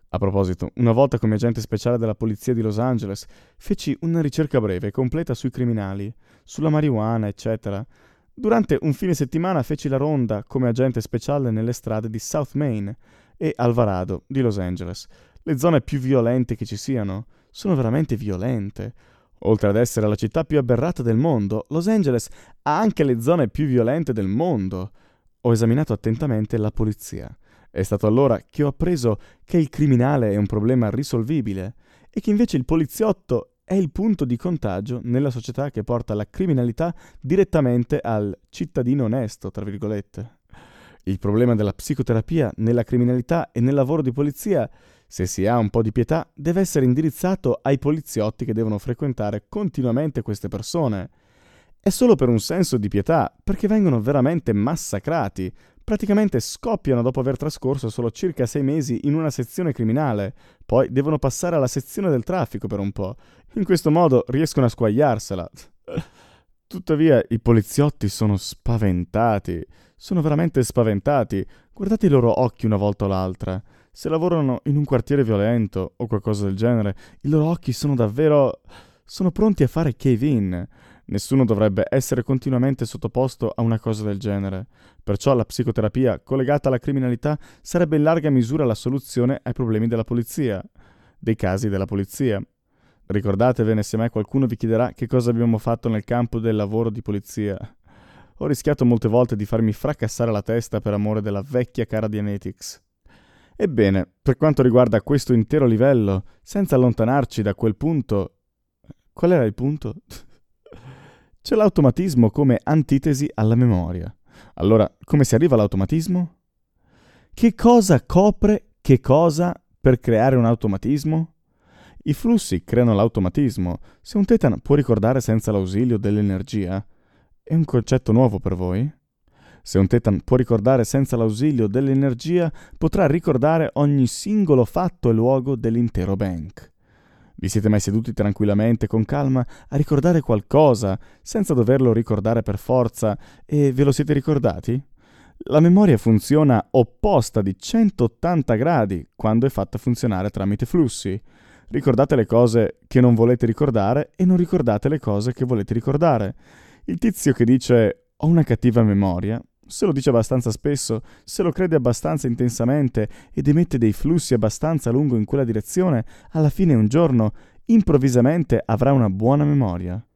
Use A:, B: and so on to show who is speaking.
A: A proposito, una volta come agente speciale della polizia di Los Angeles feci una ricerca breve e completa sui criminali, sulla marijuana, eccetera. Durante un fine settimana feci la ronda come agente speciale nelle strade di South Main e Alvarado di Los Angeles, le zone più violente che ci siano. Sono veramente violente. Oltre ad essere la città più aberrata del mondo, Los Angeles ha anche le zone più violente del mondo. Ho esaminato attentamente la polizia. È stato allora che ho appreso che il criminale è un problema risolvibile e che invece il poliziotto è il punto di contagio nella società che porta la criminalità direttamente al cittadino onesto, tra virgolette. Il problema della psicoterapia nella criminalità e nel lavoro di polizia, se si ha un po' di pietà, deve essere indirizzato ai poliziotti che devono frequentare continuamente queste persone. È solo per un senso di pietà, perché vengono veramente massacrati. Praticamente scoppiano dopo aver trascorso solo circa 6 mesi in una sezione criminale, poi devono passare alla sezione del traffico per un po'. In questo modo riescono a squagliarsela. Tuttavia i poliziotti sono spaventati, sono veramente spaventati. Guardate i loro occhi una volta o l'altra. Se lavorano in un quartiere violento o qualcosa del genere, i loro occhi sono davvero... sono pronti a fare cave-in. Nessuno dovrebbe essere continuamente sottoposto a una cosa del genere. Perciò la psicoterapia collegata alla criminalità sarebbe in larga misura la soluzione ai problemi della polizia, dei casi della polizia. Ricordatevene se mai qualcuno vi chiederà che cosa abbiamo fatto nel campo del lavoro di polizia. Ho rischiato molte volte di farmi fracassare la testa per amore della vecchia cara Dianetics. Ebbene, per quanto riguarda questo intero livello, senza allontanarci da quel punto... Qual era il punto? C'è l'automatismo come antitesi alla memoria. Allora, come si arriva all'automatismo? Che cosa copre che cosa per creare un automatismo? I flussi creano l'automatismo. Se un tetan può ricordare senza l'ausilio dell'energia, è un concetto nuovo per voi? Se un tetan può ricordare senza l'ausilio dell'energia, potrà ricordare ogni singolo fatto e luogo dell'intero bank. Vi siete mai seduti tranquillamente, con calma, a ricordare qualcosa, senza doverlo ricordare per forza, e ve lo siete ricordati? La memoria funziona opposta di 180 gradi quando è fatta funzionare tramite flussi. Ricordate le cose che non volete ricordare e non ricordate le cose che volete ricordare. Il tizio che dice «ho una cattiva memoria», se lo dice abbastanza spesso, se lo crede abbastanza intensamente ed emette dei flussi abbastanza a lungo in quella direzione, alla fine un giorno, improvvisamente, avrà una buona memoria.